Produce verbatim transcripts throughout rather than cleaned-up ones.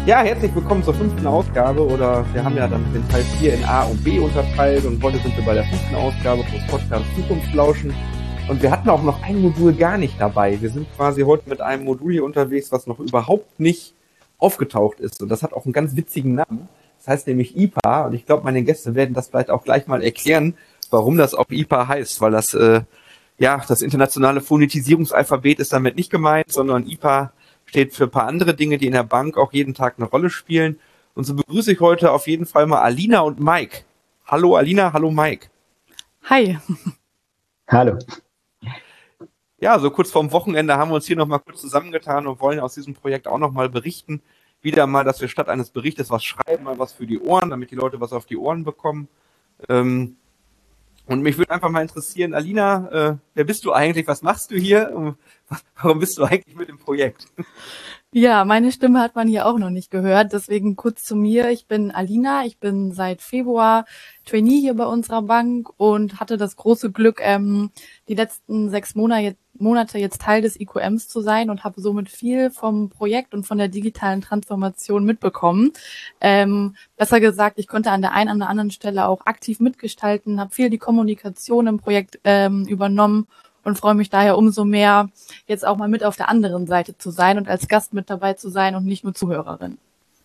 Ja, herzlich willkommen zur fünften Ausgabe, oder wir haben ja dann den Teil vier in A und B unterteilt und heute sind wir bei der fünften Ausgabe des Podcasts Zukunftslauschen. Und wir hatten auch noch ein Modul gar nicht dabei. Wir sind quasi heute mit einem Modul hier unterwegs, was noch überhaupt nicht aufgetaucht ist. Und das hat auch einen ganz witzigen Namen. Das heißt nämlich I P A. Und ich glaube, meine Gäste werden das vielleicht auch gleich mal erklären, warum das auch I P A heißt. Weil das, äh, ja, das internationale Phonetisierungsalphabet ist damit nicht gemeint, sondern I P A steht für ein paar andere Dinge, die in der Bank auch jeden Tag eine Rolle spielen. Und so begrüße ich heute auf jeden Fall mal Alina und Mike. Hallo Alina, hallo Mike. Hi. Hallo. Ja, so kurz vorm Wochenende haben wir uns hier nochmal kurz zusammengetan und wollen aus diesem Projekt auch nochmal berichten. Wieder mal, dass wir statt eines Berichtes was schreiben, mal was für die Ohren, damit die Leute was auf die Ohren bekommen. Ähm, und mich würde einfach mal interessieren, Alina, äh, wer bist du eigentlich? Was machst du hier? Warum bist du eigentlich mit dem Projekt? Ja, meine Stimme hat man hier auch noch nicht gehört, deswegen kurz zu mir. Ich bin Alina, ich bin seit Februar Trainee hier bei unserer Bank und hatte das große Glück, ähm, die letzten sechs Monate, Monate jetzt Teil des I Q Ms zu sein und habe somit viel vom Projekt und von der digitalen Transformation mitbekommen. Ähm, besser gesagt, ich konnte an der einen oder anderen Stelle auch aktiv mitgestalten, habe viel die Kommunikation im Projekt ähm, übernommen und freue mich daher umso mehr, jetzt auch mal mit auf der anderen Seite zu sein und als Gast mit dabei zu sein und nicht nur Zuhörerin.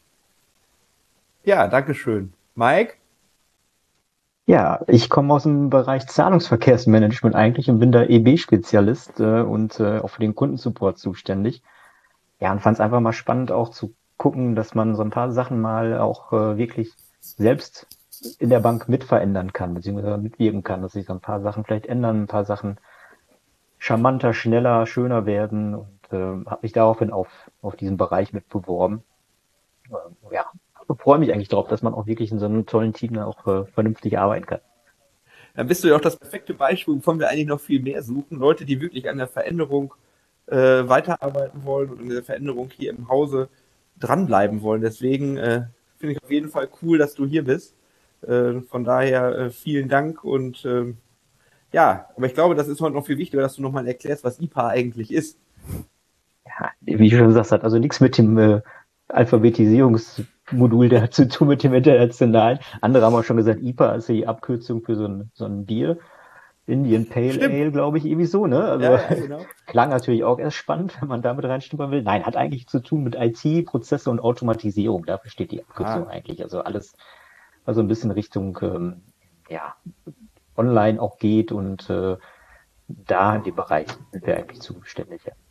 Ja, danke schön. Mike? Ja, ich komme aus dem Bereich Zahlungsverkehrsmanagement eigentlich und bin da E B-Spezialist äh, und äh, auch für den Kundensupport zuständig. Ja, und fand es einfach mal spannend auch zu gucken, dass man so ein paar Sachen mal auch äh, wirklich selbst in der Bank mit verändern kann, beziehungsweise mitwirken kann, dass sich so ein paar Sachen vielleicht ändern, ein paar Sachen charmanter, schneller, schöner werden und äh, habe mich daraufhin auf, auf diesen Bereich mit beworben. Äh, ja, freue mich eigentlich drauf, dass man auch wirklich in so einem tollen Team dann auch äh, vernünftig arbeiten kann. Dann bist du ja auch das perfekte Beispiel, wovon wir eigentlich noch viel mehr suchen. Leute, die wirklich an der Veränderung äh, weiterarbeiten wollen und an der Veränderung hier im Hause dranbleiben wollen. Deswegen äh, finde ich auf jeden Fall cool, dass du hier bist. Äh, von daher äh, vielen Dank und äh, ja, aber ich glaube, das ist heute noch viel wichtiger, dass du nochmal erklärst, was I P A eigentlich ist. Ja, wie du schon gesagt hast, also nichts mit dem äh, Alphabetisierungsmodul, der hat zu tun mit dem Internationalen. Andere haben auch schon gesagt, I P A ist ja die Abkürzung für so ein, so ein Bier. Indian Pale Stimmt. Ale, glaube ich, irgendwie so, ne? Also Ja, ja, genau. Klang natürlich auch erst spannend, wenn man damit reinschnuppern will. Nein, hat eigentlich zu tun mit I T, Prozesse und Automatisierung. Dafür steht die Abkürzung Ah. eigentlich. Also alles, was so ein bisschen Richtung ähm, ja, online auch geht und äh, da in dem Bereich sind wir eigentlich zuständig. Ja.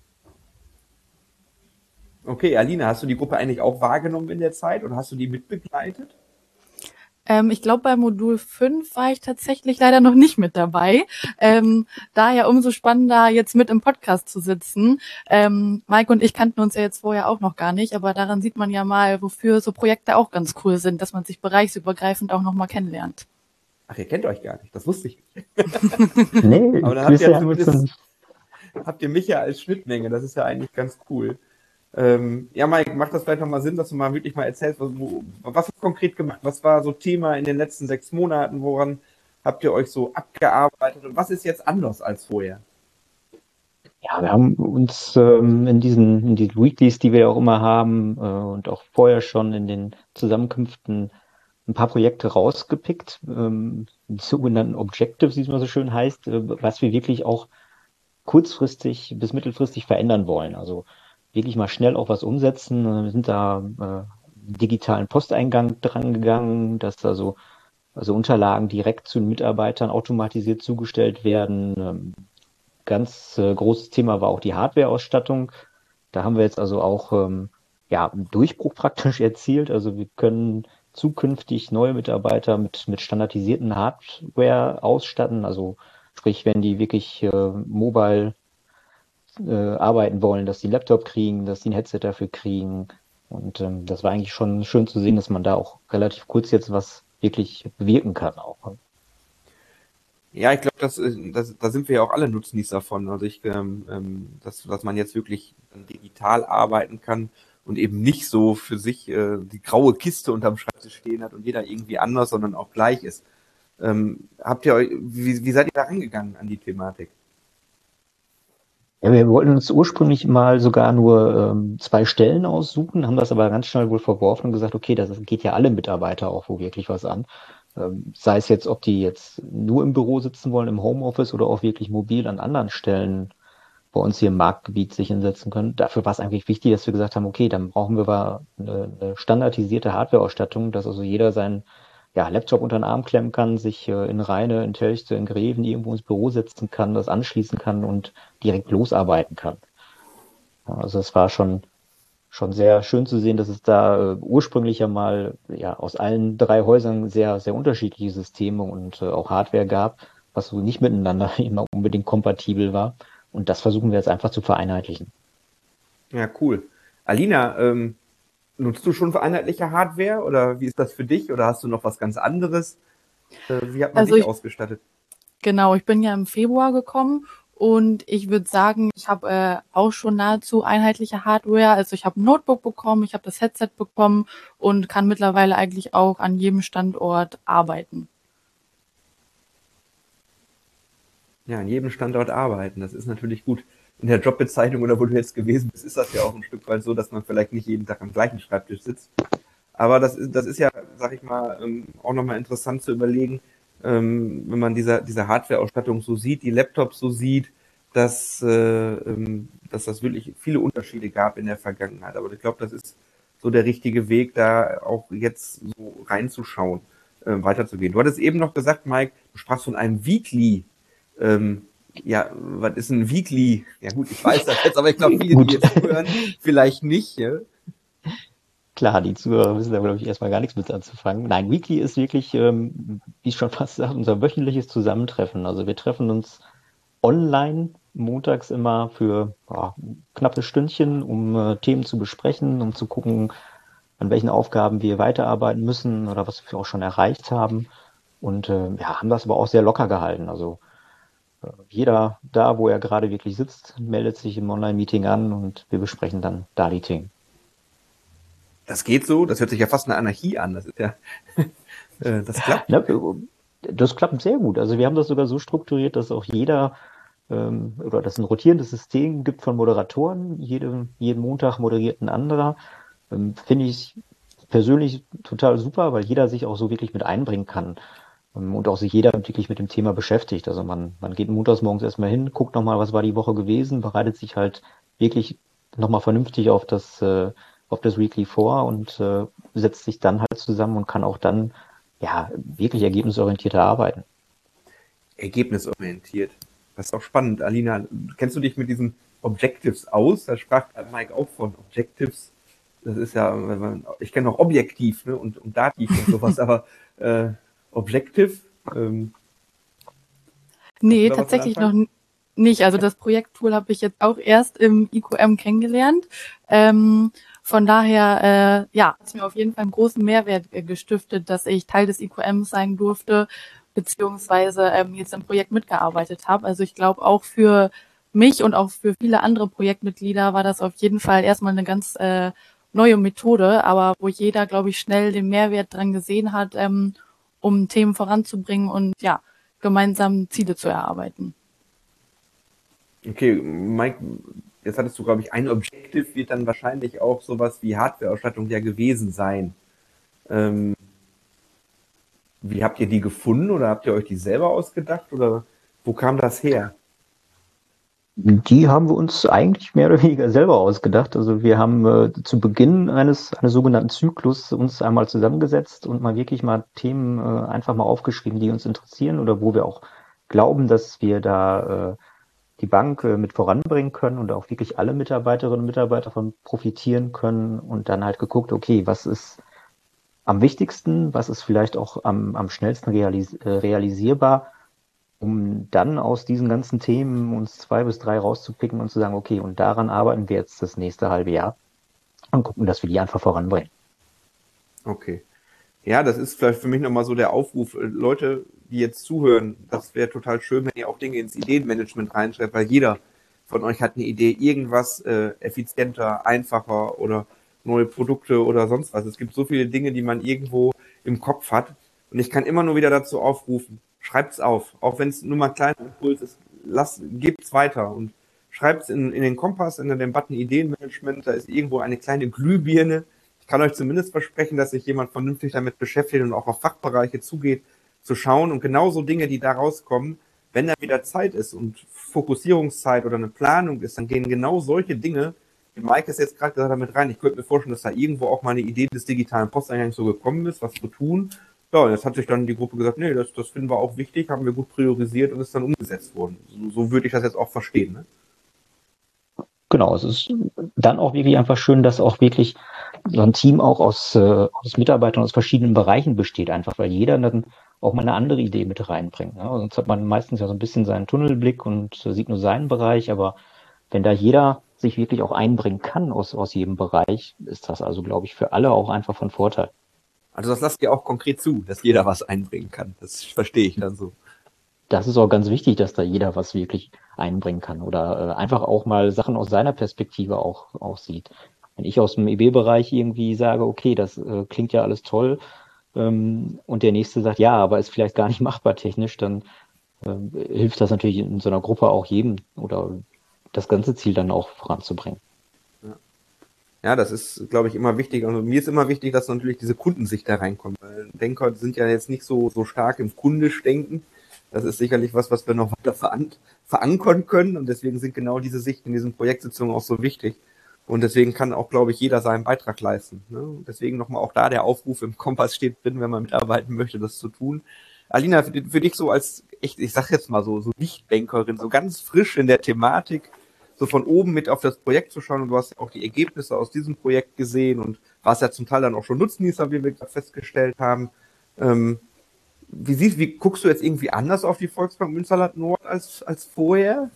Okay, Alina, hast du die Gruppe eigentlich auch wahrgenommen in der Zeit oder hast du die mitbegleitet? Ähm, ich glaube, bei Modul fünf war ich tatsächlich leider noch nicht mit dabei. Ähm, daher umso spannender, jetzt mit im Podcast zu sitzen. Ähm, Mike und ich kannten uns ja jetzt vorher auch noch gar nicht, aber daran sieht man ja mal, wofür so Projekte auch ganz cool sind, dass man sich bereichsübergreifend auch nochmal kennenlernt. Ach, ihr kennt euch gar nicht, das wusste ich nicht. Nee, aber dann habt ihr, haben wir uns noch nicht. habt ihr mich ja als Schnittmenge, das ist ja eigentlich ganz cool. Ähm, ja, Mike, macht das vielleicht nochmal Sinn, dass du mal wirklich mal erzählst, was, wo, was hast du konkret gemacht? Was war so Thema in den letzten sechs Monaten? Woran habt ihr euch so abgearbeitet? Und was ist jetzt anders als vorher? Ja, wir haben uns ähm, in diesen in diesen Weeklies, die wir ja auch immer haben äh, und auch vorher schon in den Zusammenkünften ein paar Projekte rausgepickt, ähm, die sogenannten Objectives, wie es mal so schön heißt, äh, was wir wirklich auch kurzfristig bis mittelfristig verändern wollen. Also wirklich mal schnell auch was umsetzen. Wir sind da äh, digitalen Posteingang dran gegangen, dass also, also Unterlagen direkt zu den Mitarbeitern automatisiert zugestellt werden. Ähm, ganz äh, großes Thema war auch die Hardware-Ausstattung. Da haben wir jetzt also auch ähm, ja, einen Durchbruch praktisch erzielt. Also wir können zukünftig neue Mitarbeiter mit, mit standardisierten Hardware ausstatten. Also sprich, wenn die wirklich äh, mobile äh, arbeiten wollen, dass die einen Laptop kriegen, dass die ein Headset dafür kriegen. Und ähm, das war eigentlich schon schön zu sehen, dass man da auch relativ kurz jetzt was wirklich bewirken kann auch. Ja, ich glaube, das, das, da sind wir ja auch alle Nutznießer von. Also ich, ähm, dass, dass man jetzt wirklich digital arbeiten kann und eben nicht so für sich äh, die graue Kiste unterm Schreibtisch stehen hat und jeder irgendwie anders, sondern auch gleich ist. Ähm, habt ihr euch, wie, wie seid ihr da rangegangen an die Thematik? Ja, wir wollten uns ursprünglich mal sogar nur ähm, zwei Stellen aussuchen, haben das aber ganz schnell wohl verworfen und gesagt, okay, das geht ja alle Mitarbeiter auch wo wirklich was an. Ähm, sei es jetzt, ob die jetzt nur im Büro sitzen wollen, im Homeoffice oder auch wirklich mobil an anderen Stellen bei uns hier im Marktgebiet sich hinsetzen können. Dafür war es eigentlich wichtig, dass wir gesagt haben, okay, dann brauchen wir mal eine, eine standardisierte Hardware-Ausstattung, dass also jeder seinen ja, Laptop unter den Arm klemmen kann, sich äh, in Rheine, in Telchte, in Greven irgendwo ins Büro setzen kann, das anschließen kann und direkt losarbeiten kann. Ja, also es war schon schon sehr schön zu sehen, dass es da äh, ursprünglich ja mal ja aus allen drei Häusern sehr sehr unterschiedliche Systeme und äh, auch Hardware gab, was so nicht miteinander immer unbedingt kompatibel war. Und das versuchen wir jetzt einfach zu vereinheitlichen. Ja, cool. Alina, ähm, nutzt du schon vereinheitliche Hardware oder wie ist das für dich oder hast du noch was ganz anderes? Äh, wie hat man Also dich ich, ausgestattet? genau, ich bin ja im Februar gekommen und ich würde sagen, ich habe äh, auch schon nahezu einheitliche Hardware. Also ich habe ein Notebook bekommen, ich habe das Headset bekommen und kann mittlerweile eigentlich auch an jedem Standort arbeiten. Ja, an jedem Standort arbeiten, das ist natürlich gut. In der Jobbezeichnung oder wo du jetzt gewesen bist, ist das ja auch ein Stück weit so, dass man vielleicht nicht jeden Tag am gleichen Schreibtisch sitzt. Aber das ist, das ist ja, sag ich mal, ähm, auch nochmal interessant zu überlegen, ähm, wenn man diese, diese Hardware-Ausstattung so sieht, die Laptops so sieht, dass, äh, ähm, dass das wirklich viele Unterschiede gab in der Vergangenheit. Aber ich glaube, das ist so der richtige Weg, da auch jetzt so reinzuschauen, äh, weiterzugehen. Du hattest eben noch gesagt, Mike, du sprachst von einem Weekly. Ähm, ja, was ist ein Weekly? Ja gut, ich weiß das jetzt, aber ich glaube, viele, die Gut, jetzt zuhören, vielleicht nicht. Ja? klar, die Zuhörer wissen da, glaube ich, erstmal gar nichts mit anzufangen. Nein, Weekly ist wirklich, ähm, wie ich schon fast gesagt, unser wöchentliches Zusammentreffen. Also wir treffen uns online montags immer für ja, ein knappes Stündchen, um äh, Themen zu besprechen, um zu gucken, an welchen Aufgaben wir weiterarbeiten müssen oder was wir auch schon erreicht haben. Und äh, ja, haben das aber auch sehr locker gehalten. Also äh, jeder da, wo er gerade wirklich sitzt, meldet sich im Online-Meeting an und wir besprechen dann da die Themen. Das geht so, das hört sich ja fast eine Anarchie an. Das ist ja, äh, das klappt. Ne, das klappt sehr gut. Also wir haben das sogar so strukturiert, dass auch jeder ähm, oder dass es ein rotierendes System gibt von Moderatoren. Jede, jeden Montag moderiert ein anderer. Ähm, finde ich persönlich total super, weil jeder sich auch so wirklich mit einbringen kann. Ähm, und auch sich jeder wirklich mit dem Thema beschäftigt. Also man, man geht montags morgens erstmal hin, guckt nochmal, was war die Woche gewesen, bereitet sich halt wirklich nochmal vernünftig auf das, äh, auf das Weekly vor und äh, setzt sich dann halt zusammen und kann auch dann ja wirklich ergebnisorientierter arbeiten. Ergebnisorientiert. Das ist auch spannend. Alina, kennst du dich mit diesen Objectives aus? Da sprach Mike auch von Objectives. Das ist ja, ich kenne noch Objektiv, ne, und, und Dativ und sowas, aber äh, Objective, ähm, kannst du Nee, da was mit tatsächlich noch anfangen? n- nicht. Also das Projekttool habe ich jetzt auch erst im I Q M kennengelernt. Ähm, von daher, äh, ja, hat es mir auf jeden Fall einen großen Mehrwert äh, gestiftet, dass ich Teil des I Q Ms sein durfte, beziehungsweise ähm, jetzt im Projekt mitgearbeitet habe. Also ich glaube auch für mich und auch für viele andere Projektmitglieder war das auf jeden Fall erstmal eine ganz äh, neue Methode, aber wo jeder, glaube ich, schnell den Mehrwert dran gesehen hat, ähm, um Themen voranzubringen und ja, gemeinsam Ziele zu erarbeiten. Okay, Mike, jetzt hattest du, glaube ich, ein Objective wird dann wahrscheinlich auch sowas wie Hardware-Ausstattung ja gewesen sein. Ähm, wie habt ihr die gefunden oder habt ihr euch die selber ausgedacht oder wo kam das her? Die haben wir uns eigentlich mehr oder weniger selber ausgedacht. Also wir haben äh, zu Beginn eines eines sogenannten Zyklus uns einmal zusammengesetzt und mal wirklich mal Themen äh, einfach mal aufgeschrieben, die uns interessieren oder wo wir auch glauben, dass wir da äh, die Bank äh, mit voranbringen können und auch wirklich alle Mitarbeiterinnen und Mitarbeiter davon profitieren können und dann halt geguckt, okay, was ist am wichtigsten, was ist vielleicht auch am, am schnellsten realis äh, realisierbar, um dann aus diesen ganzen Themen uns zwei bis drei rauszupicken und zu sagen, okay, und daran arbeiten wir jetzt das nächste halbe Jahr und gucken, dass wir die einfach voranbringen. Okay. Ja, das ist vielleicht für mich nochmal so der Aufruf, äh, Leute, die jetzt zuhören, das wäre total schön, wenn ihr auch Dinge ins Ideenmanagement reinschreibt, weil jeder von euch hat eine Idee, irgendwas äh, effizienter, einfacher oder neue Produkte oder sonst was. Es gibt so viele Dinge, die man irgendwo im Kopf hat. Und ich kann immer nur wieder dazu aufrufen, schreibt's auf. Auch wenn es nur mal ein kleiner Impuls ist, lasst, gebt's weiter und schreibt's in, in den Kompass, in den Button Ideenmanagement, da ist irgendwo eine kleine Glühbirne. Ich kann euch zumindest versprechen, dass sich jemand vernünftig damit beschäftigt und auch auf Fachbereiche zugeht, zu schauen und genauso Dinge, die da rauskommen, wenn da wieder Zeit ist und Fokussierungszeit oder eine Planung ist, dann gehen genau solche Dinge, wie Mike ist jetzt gerade gesagt, damit rein. Ich könnte mir vorstellen, dass da irgendwo auch mal eine Idee des digitalen Posteingangs so gekommen ist, was zu tun. Ja, und jetzt hat sich dann die Gruppe gesagt, nee, das, das finden wir auch wichtig, haben wir gut priorisiert und ist dann umgesetzt worden. So, so würde ich das jetzt auch verstehen, ne? Genau, es ist dann auch wirklich einfach schön, dass auch wirklich so ein Team auch aus, äh, aus Mitarbeitern aus verschiedenen Bereichen besteht, einfach weil jeder dann auch mal eine andere Idee mit reinbringt. Ne? Sonst hat man meistens ja so ein bisschen seinen Tunnelblick und äh, sieht nur seinen Bereich, aber wenn da jeder sich wirklich auch einbringen kann aus, aus jedem Bereich, ist das also, glaube ich, für alle auch einfach von Vorteil. Also das lasst ihr auch konkret zu, dass jeder was einbringen kann. Das verstehe ich dann so. Das ist auch ganz wichtig, dass da jeder was wirklich einbringen kann oder äh, einfach auch mal Sachen aus seiner Perspektive auch, auch sieht. Wenn ich aus dem E B-Bereich irgendwie sage, okay, das äh, klingt ja alles toll, ähm, und der Nächste sagt, ja, aber ist vielleicht gar nicht machbar technisch, dann äh, hilft das natürlich in so einer Gruppe auch jedem oder das ganze Ziel dann auch voranzubringen. Ja, ja, das ist, glaube ich, immer wichtig. Also mir ist immer wichtig, dass natürlich diese Kundensicht da reinkommt. Weil Denker sind ja jetzt nicht so, so stark im kundisch Denken. Das ist sicherlich was, was wir noch weiter veran- verankern können. Und deswegen sind genau diese Sichten in diesen Projektsitzungen auch so wichtig. Und deswegen kann auch, glaube ich, jeder seinen Beitrag leisten. Ne? Und deswegen nochmal auch da der Aufruf im Kompass steht drin, wenn man mitarbeiten möchte, das zu tun. Alina, für, für dich so als, echt, ich sag jetzt mal so, so Nichtdenkerin, so ganz frisch in der Thematik, so von oben mit auf das Projekt zu schauen. Und du hast ja auch die Ergebnisse aus diesem Projekt gesehen und warst ja zum Teil dann auch schon Nutznießer, wie wir gerade festgestellt haben. Ähm, Wie siehst, wie guckst du jetzt irgendwie anders auf die Volksbank Münsterland Nord als als vorher?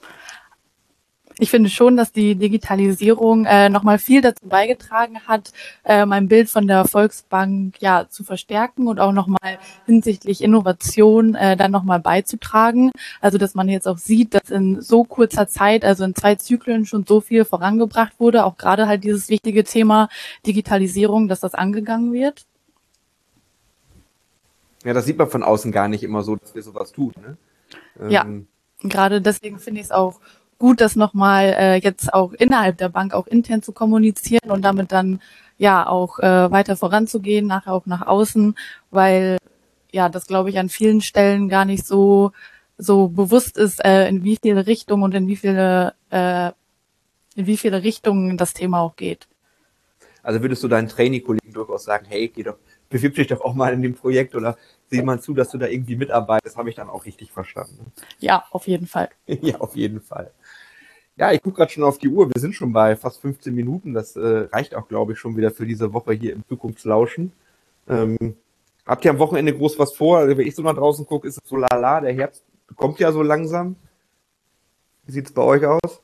Ich finde schon, dass die Digitalisierung äh, nochmal viel dazu beigetragen hat, äh, mein Bild von der Volksbank ja zu verstärken und auch nochmal hinsichtlich Innovation äh, dann nochmal beizutragen. Also dass man jetzt auch sieht, dass in so kurzer Zeit, also in zwei Zyklen schon so viel vorangebracht wurde, auch gerade halt dieses wichtige Thema Digitalisierung, dass das angegangen wird. Ja, das sieht man von außen gar nicht immer so, dass wir sowas tun, ne? Ähm, Ja, gerade deswegen finde ich es auch gut, das nochmal äh, jetzt auch innerhalb der Bank auch intern zu kommunizieren und damit dann ja auch äh, weiter voranzugehen, nachher auch nach außen, weil ja das, glaube ich, an vielen Stellen gar nicht so so bewusst ist, äh, in wie viele Richtungen und in wie viele äh, in wie viele Richtungen das Thema auch geht. Also würdest du deinen Trainee-Kollegen durchaus sagen, hey, geh doch, bewirb dich doch auch mal in dem Projekt oder sieh mal zu, dass du da irgendwie mitarbeitest, das habe ich dann auch richtig verstanden. Ja, auf jeden Fall. Ja, auf jeden Fall. Ja, ich gucke gerade schon auf die Uhr. Wir sind schon bei fast fünfzehn Minuten. Das äh, reicht auch, glaube ich, schon wieder für diese Woche hier im Zukunftslauschen. Ähm, habt ihr am Wochenende groß was vor? Also, wenn ich so nach draußen gucke, ist es so lala. Der Herbst kommt ja so langsam. Wie sieht's bei euch aus?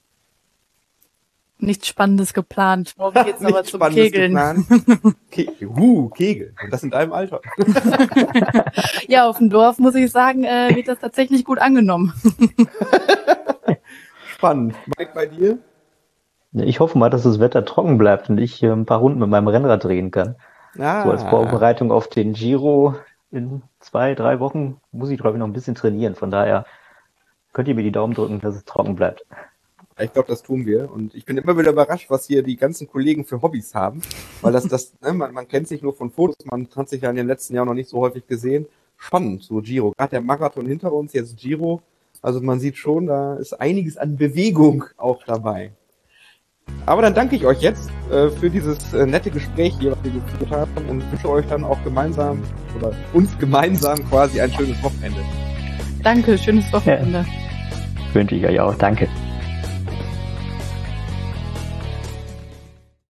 Nichts Spannendes geplant. Morgen geht's aber Nichts zum Spannendes Kegeln. geplant. Ke uh, Kegel. Und das in deinem Alter. Ja, auf dem Dorf, muss ich sagen, äh, wird das tatsächlich gut angenommen. Spannend. Mike, bei dir? Ich hoffe mal, dass das Wetter trocken bleibt und ich äh, ein paar Runden mit meinem Rennrad drehen kann. Ah. So als Vorbereitung auf den Giro in zwei, drei Wochen muss ich, glaube ich, noch ein bisschen trainieren. Von daher könnt ihr mir die Daumen drücken, dass es trocken bleibt. Ich glaube, das tun wir. Und ich bin immer wieder überrascht, was hier die ganzen Kollegen für Hobbys haben. Weil das, das, ne, man, man kennt sich nur von Fotos, man hat sich ja in den letzten Jahren noch nicht so häufig gesehen. Spannend, so Giro. Gerade der Marathon hinter uns, jetzt Giro. Also man sieht schon, da ist einiges an Bewegung auch dabei. Aber dann danke ich euch jetzt äh, für dieses äh, nette Gespräch hier, was wir geführt haben und wünsche euch dann auch gemeinsam oder uns gemeinsam quasi ein schönes Wochenende. Danke, schönes Wochenende. Wünsche ich euch auch. Danke.